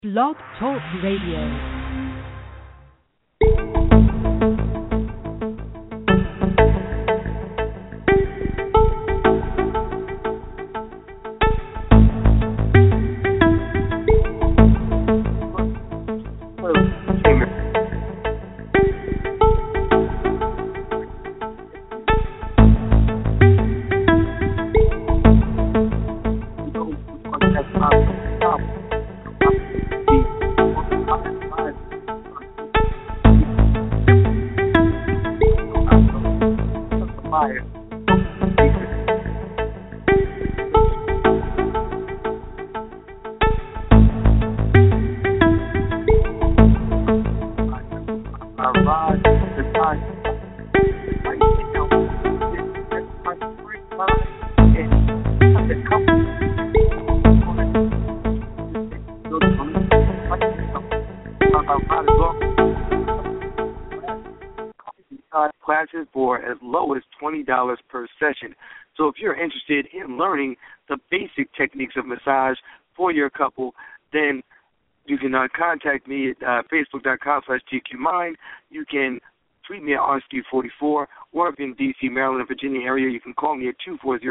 Blog Talk Radio. Classes for as low as $20 per session. So if you're interested in learning the basic techniques of massage for your couple, then you can contact me at facebook.com/GQMind. You can tweet me at RSQ44, or if you're in D.C., Maryland, and Virginia area, you can call me at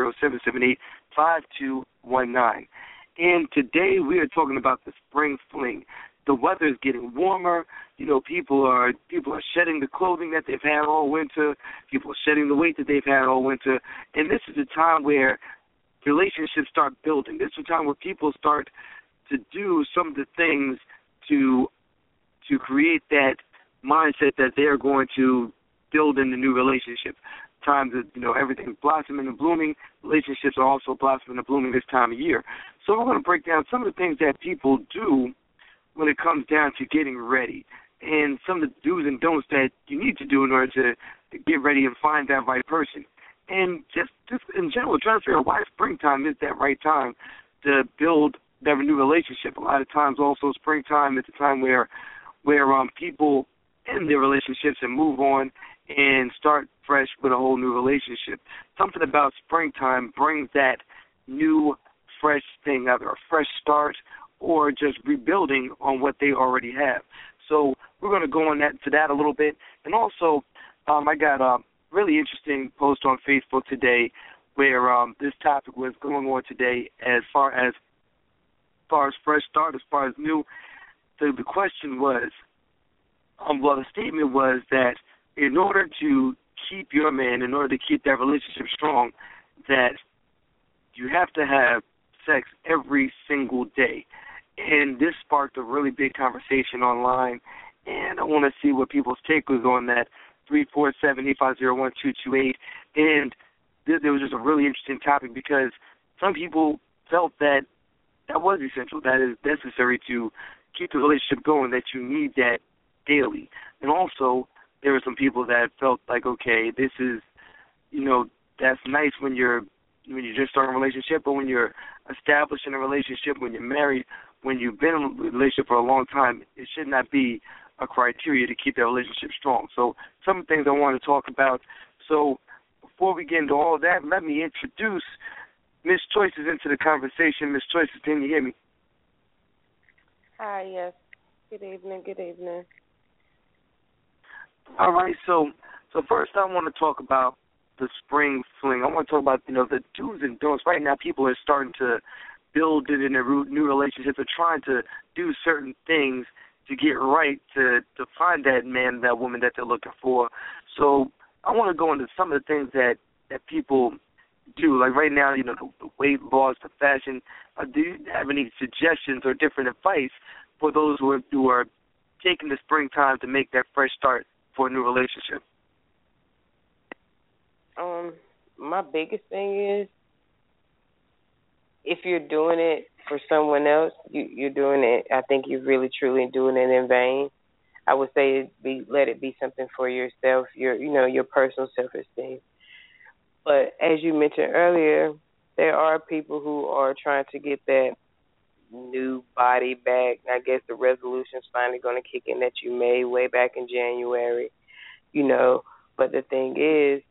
240-778-5219. And today we are talking about the spring fling. The weather is getting warmer. You know, people are shedding the clothing that they've had all winter. People are shedding the weight that they've had all winter. And this is a time where relationships start building. This is a time where people start to do some of the things to create that mindset that they're going to build in the new relationship. Times that, you know, everything's blossoming and blooming. Relationships are also blossoming and blooming this time of year. So we're going to break down some of the things that people do when it comes down to getting ready, and some of the do's and don'ts that you need to do in order to get ready and find that right person. And just in general, trying to figure out why springtime is that right time to build that new relationship. A lot of times also springtime is a time where people end their relationships and move on and start fresh with a whole new relationship. Something about springtime brings that new, fresh thing, either a fresh start or just rebuilding on what they already have. So we're going to go on to that a little bit. And also, I got a really interesting post on Facebook today where this topic was going on today as far as fresh start, as far as new. So the question was, the statement was that in order to keep your man, in order to keep that relationship strong, that you have to have sex every single day. And this sparked a really big conversation online, and I want to see what people's take was on that. 347-850-1228. And there was just a really interesting topic because some people felt that was essential, that is necessary to keep the relationship going, that you need that daily. And also, there were some people that felt like, okay, this is, you know, that's nice when you're just starting a relationship, but when you're establishing a relationship, when you're married, when you've been in a relationship for a long time, it should not be a criteria to keep that relationship strong. So some things I want to talk about. So before we get into all of that, let me introduce Miss Choices into the conversation. Miss Choices, can you hear me? Hi, yes. Good evening, good evening. All right, so first I want to talk about the spring fling. I want to talk about, you know, the do's and don'ts. Right now people are starting to build it in their new relationships. They're trying to do certain things to get right, to find that man, that woman that they're looking for. So I want to go into some of the things that people do. Like right now, you know, the weight loss, the fashion. Do you have any suggestions or different advice for those who are taking the springtime to make that fresh start for a new relationship? My biggest thing is, if you're doing it for someone else, you're doing it. I think you're really truly doing it in vain. I would say let it be something for yourself, your personal self-esteem. But as you mentioned earlier, there are people who are trying to get that new body back. I guess the resolution's finally going to kick in that you made way back in January, But the thing is,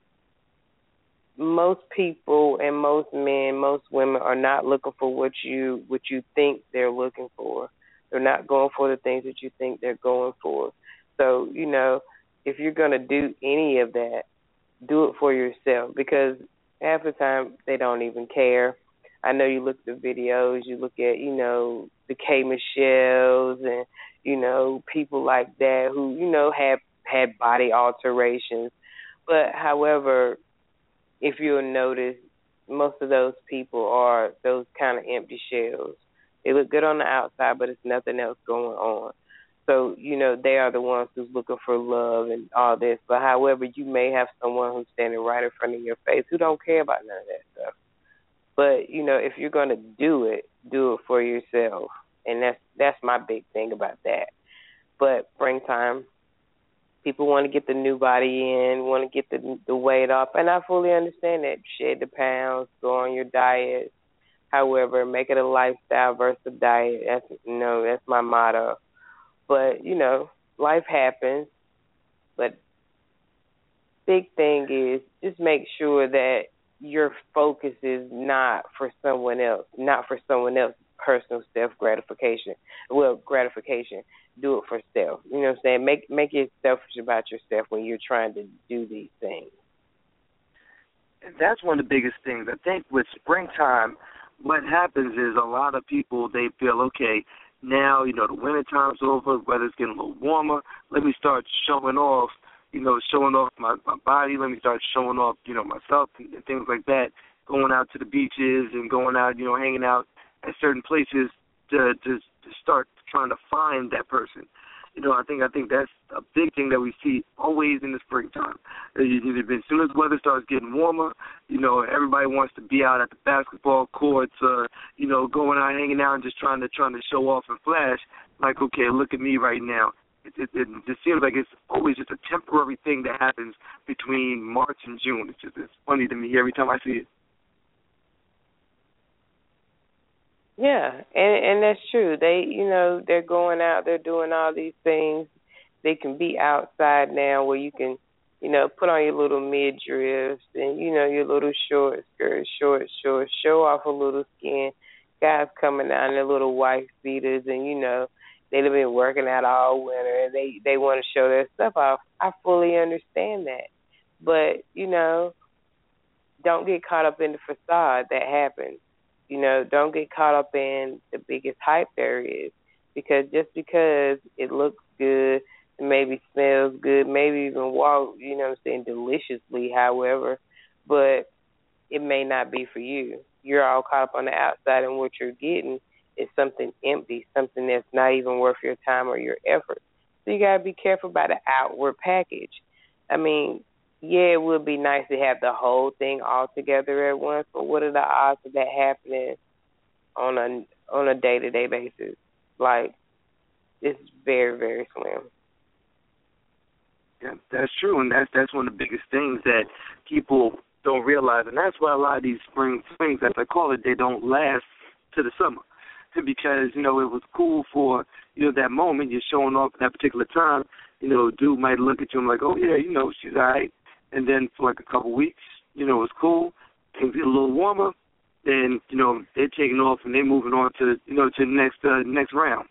most people and most men, most women are not looking for what you think they're looking for. They're not going for the things that you think they're going for. So, if you're going to do any of that, do it for yourself, because half the time they don't even care. I know you look at the videos, you look at, the K Michelle's and, people like that who, have had body alterations. But, however, if you'll notice, most of those people are those kind of empty shells. They look good on the outside, but it's nothing else going on. So, they are the ones who's looking for love and all this. But, however, you may have someone who's standing right in front of your face who don't care about none of that stuff. But, if you're going to do it for yourself. And that's my big thing about that. But springtime, people want to get the new body in, want to get the weight off. And I fully understand that. Shed the pounds, go on your diet. However, make it a lifestyle versus a diet. That's my motto. But, life happens. But big thing is just make sure that your focus is not for someone else, not for someone else's personal self-gratification. Well, gratification. Do it for self. You know what I'm saying? Make it selfish about yourself when you're trying to do these things. And that's one of the biggest things. I think with springtime, what happens is a lot of people, they feel, okay, now, the winter time's over, weather's getting a little warmer, let me start showing off, showing off my body, let me start showing off, myself and things like that, going out to the beaches and going out, hanging out at certain places to start trying to find that person. I think that's a big thing that we see always in the springtime. As soon as the weather starts getting warmer, everybody wants to be out at the basketball courts, going out, hanging out, and just trying to show off and flash. Like, okay, look at me right now. It just seems like it's always just a temporary thing that happens between March and June. It's funny to me every time I see it. Yeah, and that's true. They, they're going out, they're doing all these things. They can be outside now where you can, put on your little midriffs and, your little short skirts, short shorts, show off a little skin. Guys coming out in their little wife beaters and, they've been working out all winter and they want to show their stuff off. I fully understand that. But, don't get caught up in the facade that happens. Don't get caught up in the biggest hype there is, because just because it looks good, maybe smells good, maybe even walk, deliciously, however, but it may not be for you. You're all caught up on the outside, and what you're getting is something empty, something that's not even worth your time or your effort. So you got to be careful about the outward package. I mean, yeah, it would be nice to have the whole thing all together at once, but what are the odds of that happening on a day-to-day basis? Like, it's very, very slim. Yeah, that's true, and that's one of the biggest things that people don't realize, and that's why a lot of these spring flings, as I call it, they don't last to the summer, because it was cool for that moment. You're showing off at that particular time. Dude might look at you and like, oh yeah, she's all right. And then for like a couple weeks, it's cool. Things get a little warmer. Then, they're taking off and they're moving on to, to the next round.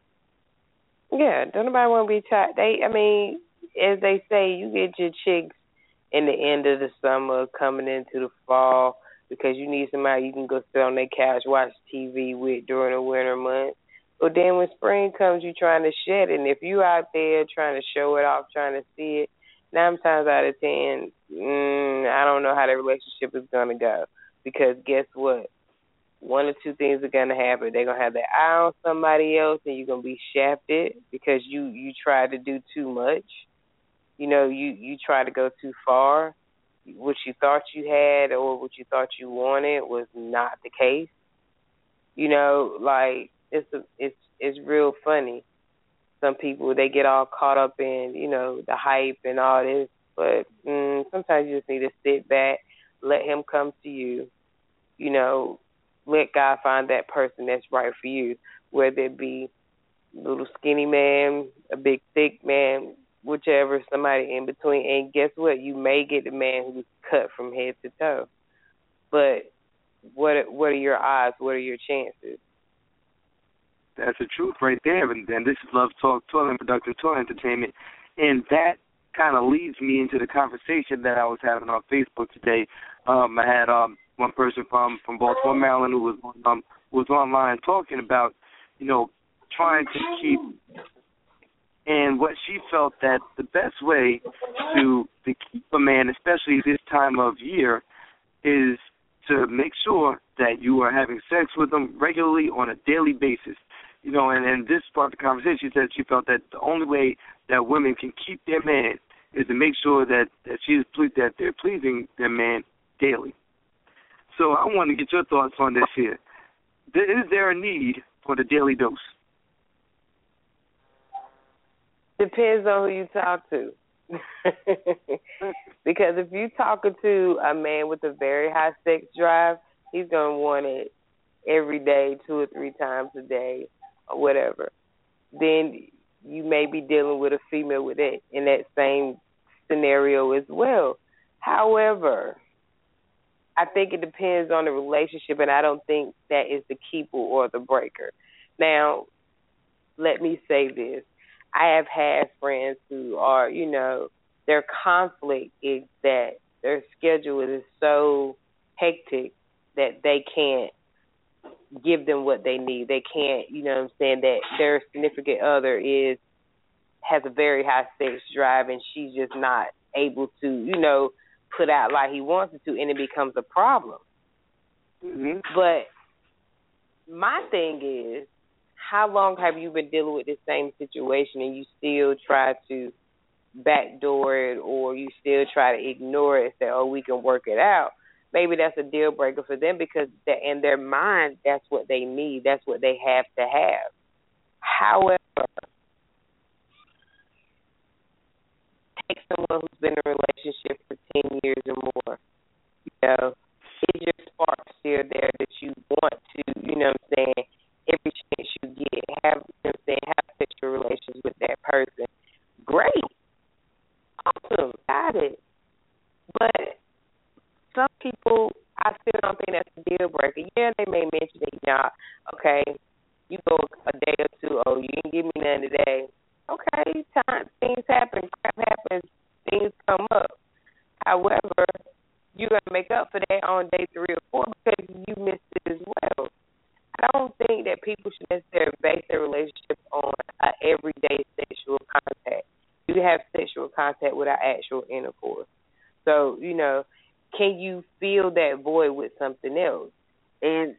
Yeah, don't nobody want to be tired. As they say, you get your chicks in the end of the summer, coming into the fall, because you need somebody you can go sit on their couch, watch TV with during the winter months. But then when spring comes, you're trying to shed it. And if you out there trying to show it off, trying to see it, 9 times out of 10, I don't know how the relationship is going to go. Because guess what? One or two things are going to happen. They're going to have their eye on somebody else, and you're going to be shafted because you tried to do too much. You try to go too far. What you thought you had or what you thought you wanted was not the case. It's real funny. Some people, they get all caught up in, the hype and all this. But sometimes you just need to sit back, let him come to you. Let God find that person that's right for you, whether it be a little skinny man, a big thick man, whichever, somebody in between. And guess what? You may get the man who's cut from head to toe. But what are your odds? What are your chances? That's the truth right there. And this is Love Talk, Toilet and Productive Toilet Entertainment. And that kind of leads me into the conversation that I was having on Facebook today. I had one person from Baltimore, Maryland, who was online talking about, trying to keep, and what she felt that the best way to keep a man, especially this time of year, is to make sure that you are having sex with them regularly on a daily basis. And this part of the conversation, she said she felt that the only way that women can keep their man is to make sure that they're pleasing their man daily. So I want to get your thoughts on this here. Is there a need for the daily dose? Depends on who you talk to. Because if you're talking to a man with a very high sex drive, he's going to want it every day, 2 or 3 times a day, or whatever. Then you may be dealing with a female with it in that same scenario as well. However, I think it depends on the relationship, and I don't think that is the keeper or the breaker. Now, let me say this. I have had friends who are, their conflict is that their schedule is so hectic that they can't give them what they need. They can't, that their significant other has a very high sex drive and she's just not able to, put out like he wants it to, and it becomes a problem. Mm-hmm. But my thing is, how long have you been dealing with this same situation and you still try to backdoor it, or you still try to ignore it and say, oh, we can work it out? Maybe that's a deal breaker for them, because in their mind, that's what they need. That's what they have to have. However, take someone who's been in a relationship for 10 years or more. Is your spark still there that you want to, every chance you get, have sexual relations with that person? Great. Awesome. Got it. But some people, I still don't think that's a deal breaker. Yeah, they may mention it, okay, you go a day or two, oh, you didn't give me none today. Okay, things happen, crap happens, things come up. However, you're going to make up for that on day 3 or 4 because you missed it as well. I don't think that people should necessarily base their relationship on everyday sexual contact. You have sexual contact without actual intercourse. So, can you fill that void with something else? And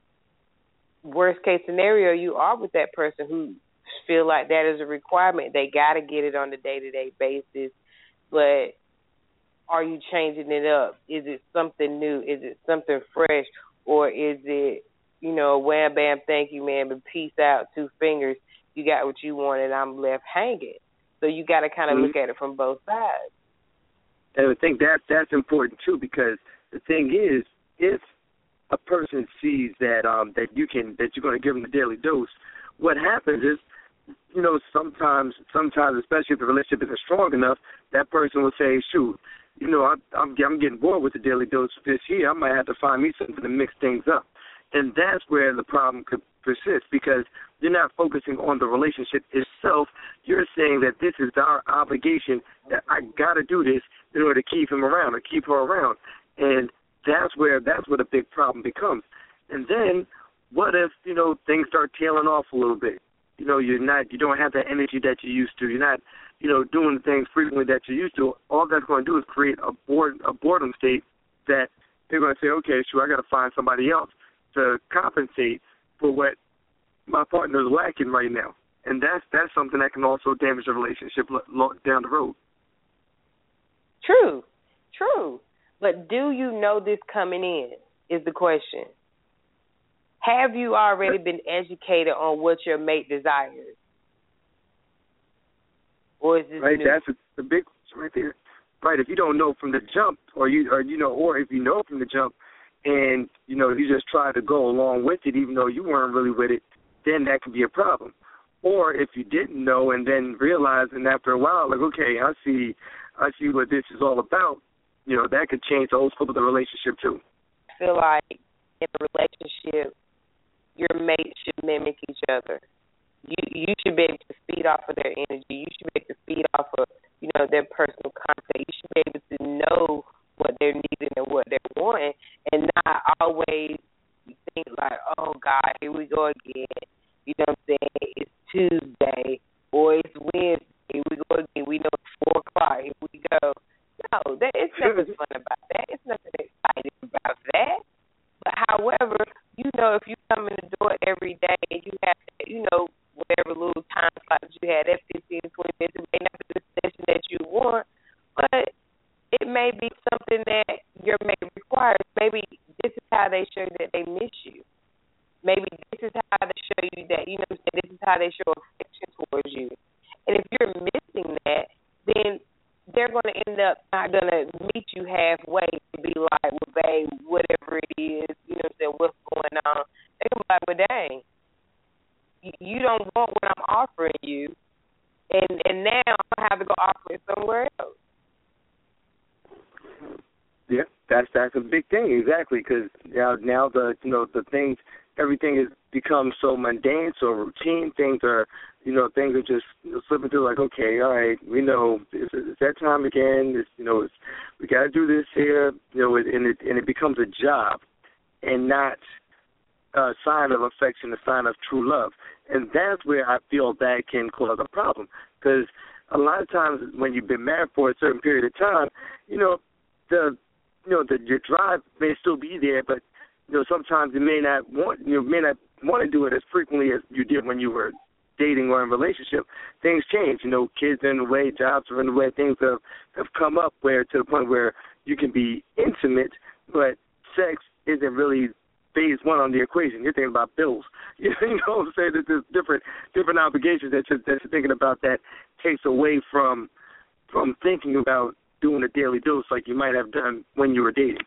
worst case scenario, you are with that person who feel like that is a requirement. They got to get it on a day-to-day basis. But are you changing it up? Is it something new? Is it something fresh? Or is it, wham, bam, thank you, man, but peace out, 2 fingers. You got what you want and I'm left hanging. So you got to kind of look at it from both sides. And I think that's important, too, because the thing is, if a person sees that that you're going to give them the daily dose, what happens is, sometimes, especially if the relationship isn't strong enough, that person will say, shoot, I'm getting bored with the daily dose this year. I might have to find me something to mix things up. And that's where the problem could persist, because you're not focusing on the relationship itself. You're saying that this is our obligation, that I got to do this in order to keep him around or keep her around. And that's where the big problem becomes. And then what if, things start tailing off a little bit? You don't have that energy that you used to. You're not, doing the things frequently that you used to. All that's going to do is create a boredom state that they're going to say, okay, sure, I got to find somebody else to compensate for what my partner is lacking right now. And that's something that can also damage a relationship down the road. True. But do you know this coming in is the question. Have you already been educated on what your mate desires? Or is this right? new? That's the big question right there. Right, if you don't know from the jump, or if you know from the jump, and you just try to go along with it, even though you weren't really with it, then that could be a problem. Or if you didn't know and then realized, and after a while, like, okay, I see what this is all about. That could change the whole scope of the relationship too. I feel like in a relationship, your mates should mimic each other. You should be able to feed off of their energy. You should be able to feed off of, their personal content. You should be able to know what they're needing and what they're wanting, and not always think like, oh, God, here we go again. You know what I'm saying? It's Tuesday or it's Wednesday. Here we go again. We know it's 4 o'clock. Here we go. No, it's nothing fun about that. It's nothing exciting about that. But however, if you come in the door every day and you have, whatever little time slot you had, that 15, 20 minutes, it may not be the session that you want, but it may be something that your mate requires. Maybe this is how they show that they miss you. Maybe this is how they show you that, this is how they show affection towards you. And if you're missing that, then they're going to end up not going to meet you halfway and be like, well, babe, whatever it is, what's going on. They're going to be like, well, dang, you don't want what I'm offering you, and now I'm going to have to go offer it somewhere else. Yeah, that's a big thing, exactly, because now the the things, everything has become so mundane, so routine. Things are just slipping through. Like, okay, all right, we know it's that time again. We got to do this here, and it becomes a job, and not a sign of affection, a sign of true love, and that's where I feel that can cause a problem, because a lot of times when you've been married for a certain period of time, your drive may still be there, but sometimes you may not want to do it as frequently as you did when you were dating or in a relationship. Things change. Kids are in the way, jobs are in the way. Things have come up to the point where you can be intimate, but sex isn't really phase one on the equation. You're thinking about bills. You know what I'm saying? That there's different obligations that you're thinking about that takes away from thinking about doing a daily dose like you might have done when you were dating.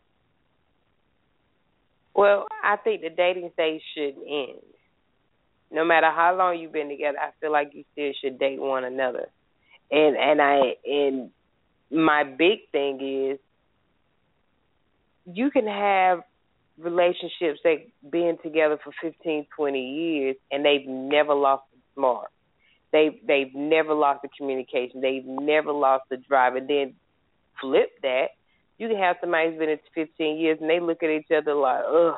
Well, I think the dating stage shouldn't end. No matter how long you've been together, I feel like you still should date one another. And my big thing is you can have relationships that been together for 15, 20 years and they've never lost the smart. They've never lost the communication. They've never lost the drive. And then flip that, you can have somebody who's been in 15 years and they look at each other like, ugh.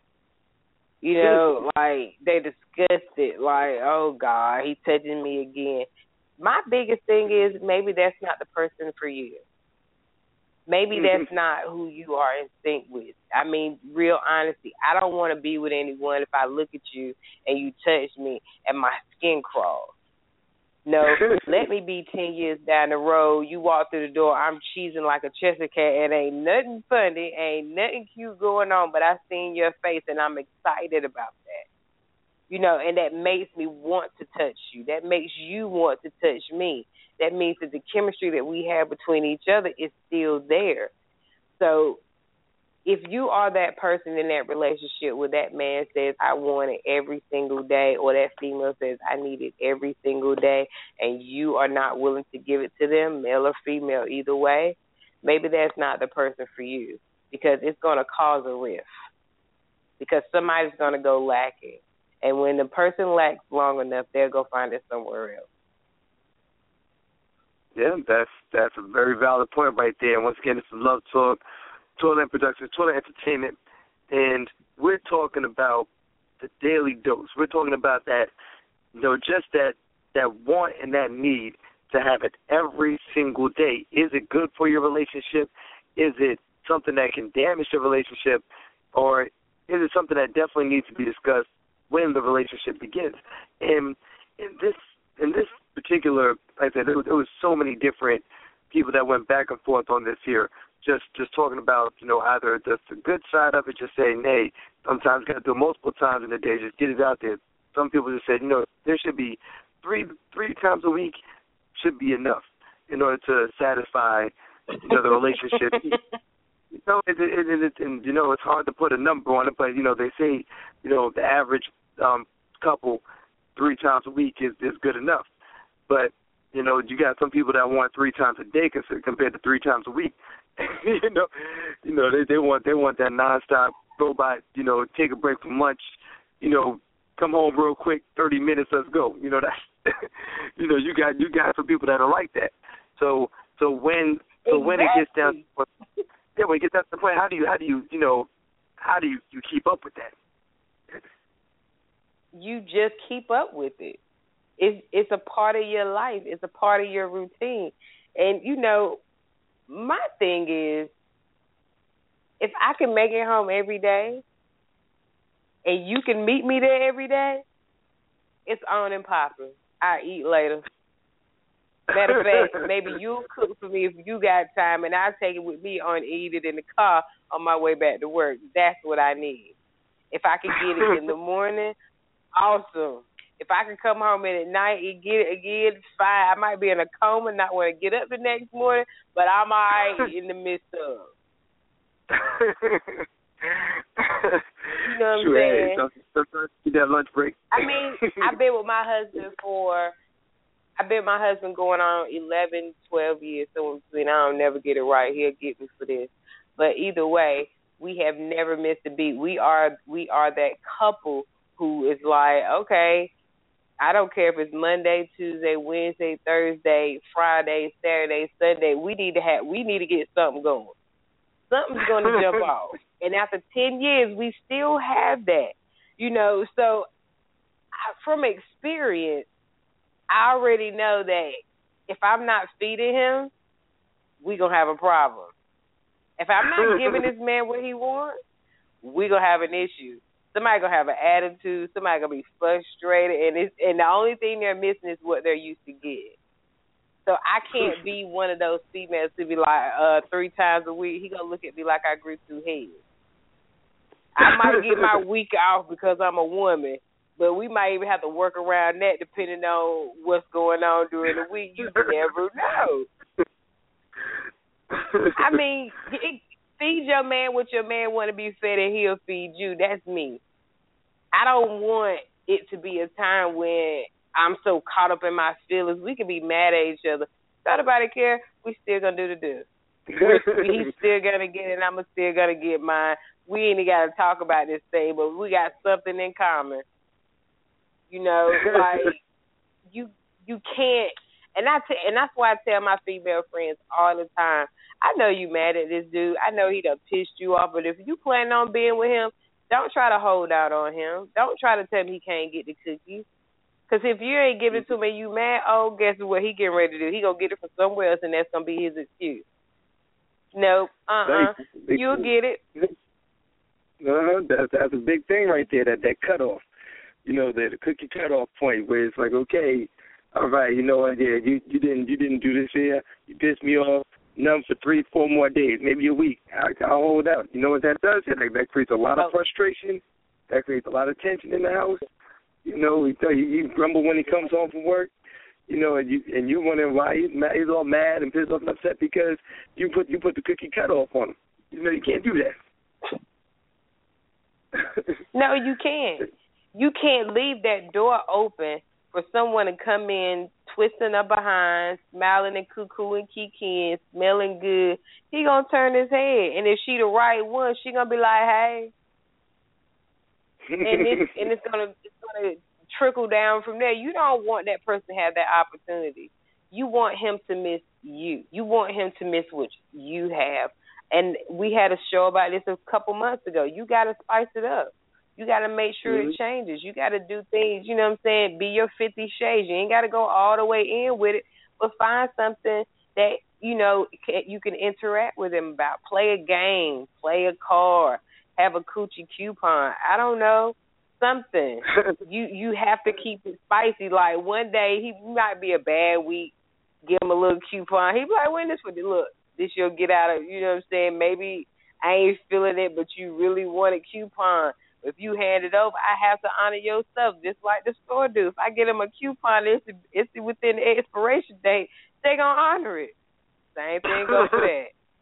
Like they're disgusted, like, oh, God, he's touching me again. My biggest thing is maybe that's not the person for you. Maybe that's not who you are in sync with. I mean, real honesty, I don't want to be with anyone if I look at you and you touch me and my skin crawls. No, let me be 10 years down the road. You walk through the door, I'm cheesing like a Cheshire cat, and ain't nothing funny, ain't nothing cute going on, but I seen your face, and I'm excited about that. And that makes me want to touch you. That makes you want to touch me. That means that the chemistry that we have between each other is still there. So if you are that person in that relationship where that man says, I want it every single day, or that female says, I need it every single day, and you are not willing to give it to them, male or female, either way, maybe that's not the person for you, because it's going to cause a rift, because somebody's going to go lacking. And when the person lacks long enough, they'll go find it somewhere else. Yeah, that's a very valid point right there. And once again, it's Love Talk, Toilet Productions, Toilet Entertainment, and we're talking about the daily dose. We're talking about that, just that want and that need to have it every single day. Is it good for your relationship? Is it something that can damage the relationship? Or is it something that definitely needs to be discussed when the relationship begins? And in this particular, like I said, there was so many different people that went back and forth on this here. Just talking about, either the good side of it, just saying, hey, sometimes you got to do it multiple times in a day, just get it out there. Some people just said, there should be three times a week should be enough in order to satisfy, the relationship. It's hard to put a number on it, but, they say, the average couple 3 times a week is good enough. But, you got some people that want 3 times a day compared to 3 times a week. they want that nonstop, go by, take a break from lunch, come home real quick, 30 minutes, let's go. You know, that's you got some people that are like that. So when it gets down, when it gets down to the point, how do you keep up with that? You just keep up with it. It's a part of your life. It's a part of your routine. And my thing is, if I can make it home every day, and you can meet me there every day, it's on and popping. I eat later. Matter of fact, maybe you'll cook for me if you got time, and I'll take it with me on eat it in the car on my way back to work. That's what I need. If I can get it in the morning, awesome. If I can come home in at night and get it again, it's fine. I might be in a coma, not want to get up the next morning, but I'm all right in the midst of. You know what I'm saying? Sometimes you get that lunch break. I mean, I've been with my husband going on 11, 12 years, so I don't never get it right. He'll get me for this. But either way, we have never missed a beat. We are that couple who is like, okay, I don't care if it's Monday, Tuesday, Wednesday, Thursday, Friday, Saturday, Sunday. We need to get something going. Something's going to jump off. And after 10 years, we still have that. So from experience, I already know that if I'm not feeding him, we're going to have a problem. If I'm not giving this man what he wants, we're going to have an issue. Somebody going to have an attitude. Somebody going to be frustrated. And the only thing they're missing is what they're used to getting. So I can't be one of those females to be like 3 times a week. He going to look at me like I grew 2 heads. I might get my week off because I'm a woman, but we might even have to work around that depending on what's going on during the week. You never know. I mean, feed your man what your man want to be fed, and he'll feed you. That's me. I don't want it to be a time when I'm so caught up in my feelings. We can be mad at each other. Don't nobody care. We still going to do the do. He's still going to get it, and I'm still going to get mine. We ain't got to talk about this thing, but we got something in common. Like, you can't. And that's why I tell my female friends all the time, I know you mad at this dude. I know he done pissed you off, but if you plan on being with him, don't try to hold out on him. Don't try to tell him he can't get the cookies. Because if you ain't giving it to him and you mad, guess what he getting ready to do? He going to get it from somewhere else, and that's going to be his excuse. Nope. You'll get it. That's a big thing right there, that cutoff. The cookie cutoff point where it's like, okay, all right, you know what, yeah, you didn't do this here. You pissed me off. None for 3-4 more days, maybe a week. I'll hold out. You know what that does? That creates a lot of frustration. That creates a lot of tension in the house. You grumble when he comes home from work. And you wonder why he's all mad and pissed off and upset because you put the cookie cutoff on him. You can't do that. No, you can't. You can't leave that door open for someone to come in, twisting up behind, smiling and cuckoo and kiki and smelling good. He gonna turn his head, and if she the right one, she gonna be like, hey, and it's gonna trickle down from there. You don't want that person to have that opportunity. You want him to miss you. You want him to miss what you have. And we had a show about this a couple months ago. You got to spice it up. You got to make sure it changes. You got to do things, you know what I'm saying, be your 50 shades. You ain't got to go all the way in with it, but find something that, you can interact with him about. Play a game, play a card, have a coochie coupon. I don't know, something. You have to keep it spicy. Like one day, he might be a bad week, give him a little coupon. He be like, when this for the look, this you'll get out of, you know what I'm saying, maybe I ain't feeling it, but you really want a coupon. If you hand it over, I have to honor your stuff, just like the store do. If I get them a coupon, it's within the expiration date, they going to honor it. Same thing goes for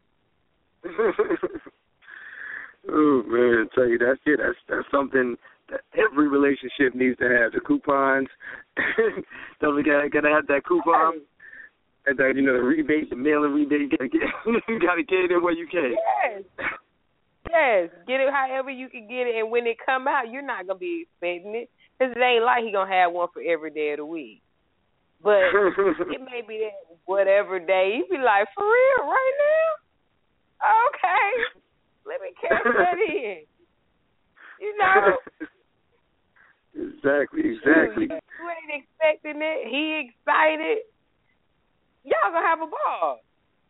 that. Oh, man, I tell you, that's it. That's something that every relationship needs to have, the coupons. Don't got to have that coupon. And that, the rebate, the mailing rebate, you got to get it in where you can. Yes, get it however you can get it, and when it come out, you're not going to be expecting it. Because it ain't like he going to have one for every day of the week. But it may be that whatever day, you be like, for real, right now? Okay. Let me catch that in. You know? Exactly. You ain't expecting it. He excited. Y'all going to have a ball.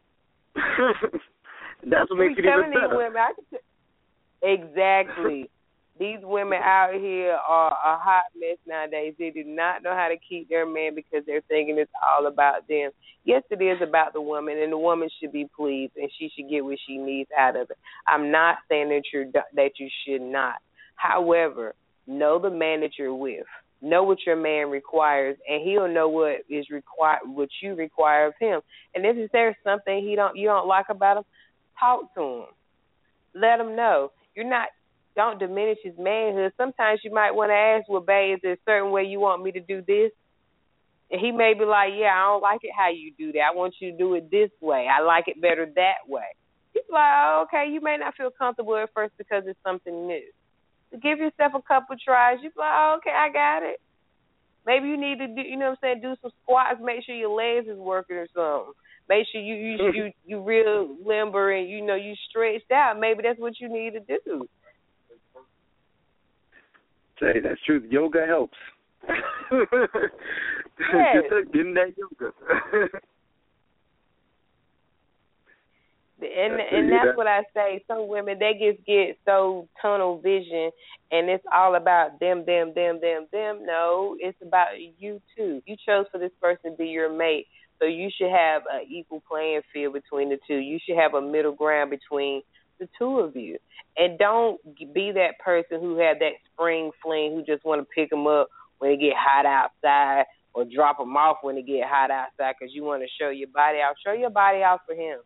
That's what makes it even better. Women, exactly. These women out here are a hot mess nowadays. They do not know how to keep their man because they're thinking it's all about them. Yes, it is about the woman, and the woman should be pleased, and she should get what she needs out of it. I'm not saying that you should not. However, know the man that you're with. Know what your man requires, and he'll know what is required, what you require of him. And if there's something you don't like about him, talk to him. Let him know. Don't diminish his manhood. Sometimes you might want to ask, well, babe, is there a certain way you want me to do this? And he may be like, yeah, I don't like it how you do that. I want you to do it this way. I like it better that way. He's like, oh, okay, you may not feel comfortable at first because it's something new. So give yourself a couple tries. You're like, oh, okay, I got it. Maybe you need to do, do some squats. Make sure your legs is working or something. Make sure you real limber and, you stretched out. Maybe that's what you need to do. Say, that's true. Yoga helps. Yes. Getting that yoga. And that's what I say. Some women, they just get so tunnel vision, and it's all about them. No, it's about you too. You chose for this person to be your mate, so you should have an equal playing field between the two. You should have a middle ground between the two of you. And don't be that person who had that spring fling who just want to pick them up when it get hot outside or drop them off when it get hot outside because you want to show your body out. Show your body out for him.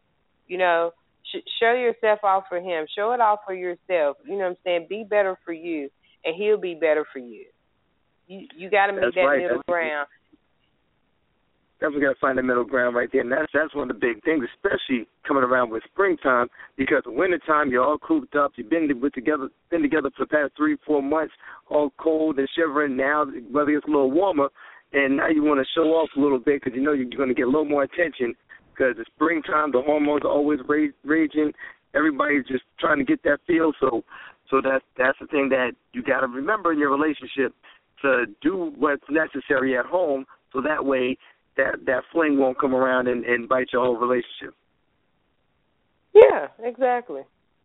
Show yourself off for him. Show it off for yourself. You know what I'm saying? Be better for you, and he'll be better for you. You got to make that middle ground. Definitely got to find the middle ground right there, and that's one of the big things, especially coming around with springtime, because in wintertime you're all cooped up. You've been together for the past 3-4 months, all cold and shivering. Now, whether it's a little warmer, and now you want to show off a little bit because you know you're going to get a little more attention. Because it's springtime, the hormones are always raging. Everybody's just trying to get that feel. So that's the thing that you got to remember in your relationship, to do what's necessary at home, so that way that fling won't come around and bite your whole relationship. Yeah, exactly.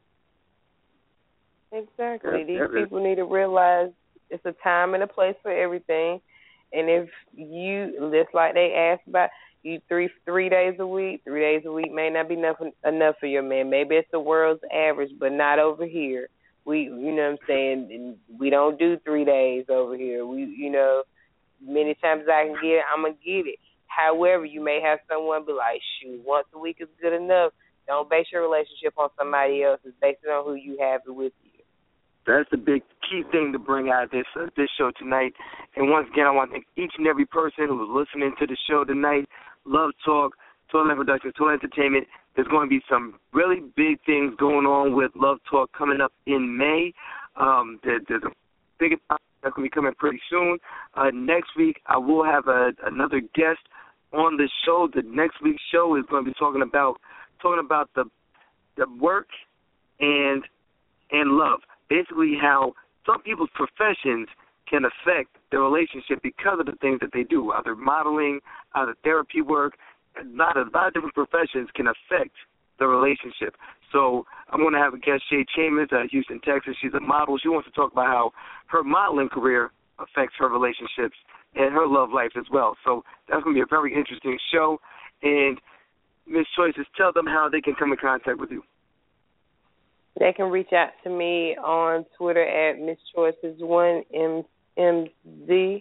These people need to realize it's a time and a place for everything. And if you, just like they asked about, you 3 days a week may not be enough for your man. Maybe it's the world's average, but not over here. You know what I'm saying? We don't do 3 days over here. Many times I can get it, I'm going to get it. However, you may have someone be like, shoot, once a week is good enough. Don't base your relationship on somebody else. It's based on who you have it with you. That's the big key thing to bring out of this show tonight. And once again, I want to thank each and every person who was listening to the show tonight. Love Talk, Total Productions, Total Entertainment. There's going to be some really big things going on with Love Talk coming up in May. There's a big announcement that's going to be coming pretty soon. Next week, I will have another guest on the show. The next week's show is going to be talking about the work and love. Basically, how some people's professions can affect their relationship because of the things that they do, either modeling, either therapy work. A lot of different professions can affect the relationship. So I'm going to have a guest, Shay Chambers, out of Houston, Texas. She's a model. She wants to talk about how her modeling career affects her relationships and her love life as well. So that's going to be a very interesting show. And Ms. Choices, tell them how they can come in contact with you. They can reach out to me on Twitter at Miss Choices1, MZ,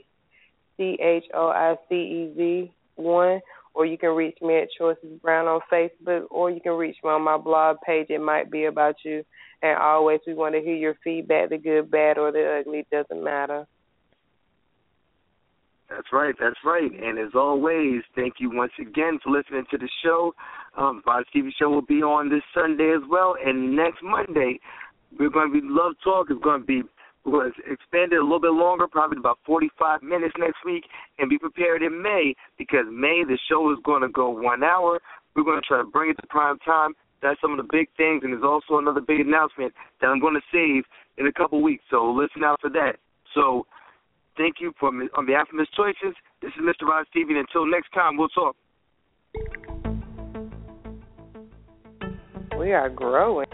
CHOICEZ 1, or you can reach me at Choices Brown on Facebook, or you can reach me on my blog page. It might be about you. And always, we want to hear your feedback, the good, bad, or the ugly. It doesn't matter. That's right. And as always, thank you once again for listening to the show. Our TV show will be on this Sunday as well. And next Monday, we're going to be Love Talk. We're going to be We're going to expand it a little bit longer, probably about 45 minutes next week, and be prepared in May, because May the show is going to go 1 hour. We're going to try to bring it to prime time. That's some of the big things, and there's also another big announcement that I'm going to save in a couple weeks, so listen out for that. So thank you on behalf of Ms. Choices. This is Mr. Rod Stevie, and until next time, we'll talk. We are growing.